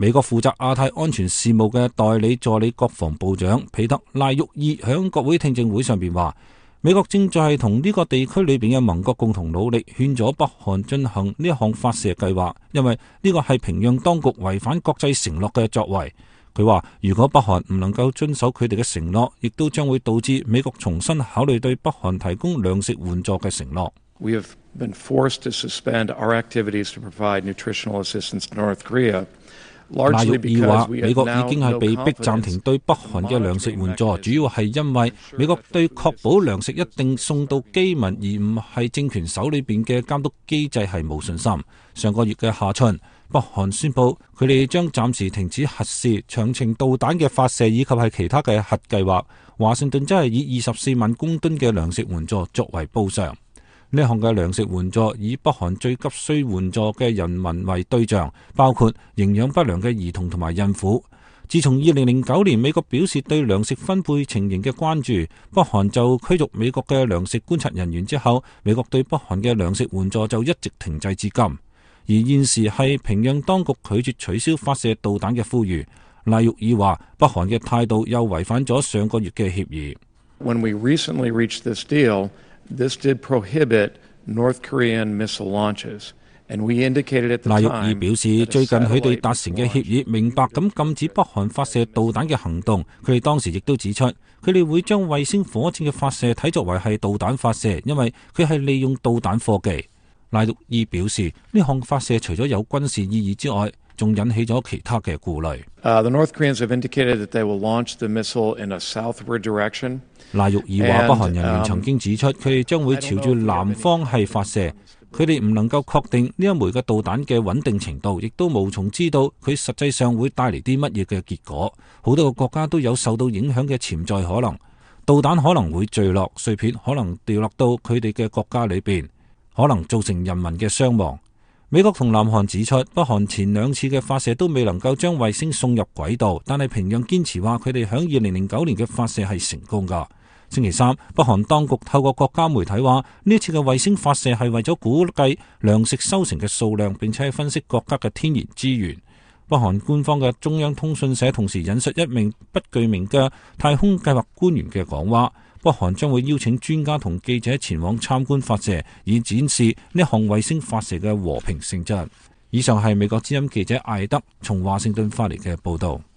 美國負責亞太安全事務嘅代理助理國防部長彼得拉沃伊響國會聽證會上邊話，美國正在同呢個地區裏邊嘅盟國共同努力，勸阻北韓進行呢一項發射計劃，因為呢個係平壤當局違反國際承諾嘅作為。佢話，如果北韓唔能夠遵守佢哋嘅承諾，亦都將會導致美國重新考慮對北韓提供糧食援助嘅承諾。 We have been forced to suspend our activities to provide nutritional assistance to North Korea. 拉沃伊話，美國已經係被逼暫停對北韓嘅糧食援助，主要係因為美國對確保糧食一定送到基民而唔係政權手裏邊嘅監督機制係冇信心。上個月嘅下旬，北韓宣布佢哋將暫時停止核試、長程導彈嘅發射以及係其他嘅核計劃。華盛頓真係以24萬公噸嘅糧食援助作為報償。呢項嘅糧食援助以北韓最急需援助嘅人民為對象，包括營養不良嘅兒童同埋孕婦。自從2009年美國表示對糧食分配情形嘅關注，北韓就驅逐美國嘅糧食觀察人員之後，美國對北韓嘅糧食援助就一直停滯至今。而現時係平壤當局拒絕取消發射導彈嘅呼籲。拉沃伊話，北韓嘅態度又違反咗上個月嘅協議。 When we recently reached this deal, this did prohibit North Korean missile launches, and we indicated at the time. 拉沃伊表示，最近佢哋達成嘅協議明白咁禁止北韓發射導彈嘅行動。佢哋當時亦都指出，佢哋會將衛星火箭嘅發射睇作為係導彈發射，因為佢係利用導彈科技。拉沃伊表示，呢項發射除咗有軍事意義之外，仲引起咗其他嘅顧慮。 The North Koreans have indicated that they will launch the missile in a southward direction. 拉沃伊話，北韓人員曾經指出，佢哋將會朝住南方係發射。佢哋唔能夠確定呢一枚嘅導彈嘅穩定程度，亦都無從知道佢實際上會帶嚟啲乜嘢嘅結果。好多個國家都有受到影響嘅潛在可能，導彈可能會墜落，碎片可能掉落到佢哋嘅國家裏邊，可能造成人民嘅傷亡。美國同南韓指出，北韓前2次嘅發射都未能夠將衛星送入軌道，但係平壤堅持話佢哋響2009年嘅發射係成功㗎。星期三，北韓當局透過國家媒體話，呢次嘅衛星發射係為咗估計糧食收成嘅數量，並且分析國家嘅天然資源。北韓官方嘅中央通訊社同時引述一名不具名嘅太空計劃官員嘅講話，北韓將會邀請專家同記者前往參觀發射，以展示呢項衛星發射嘅和平性質。以上係美國之音記者艾德從華盛頓發嚟嘅報道。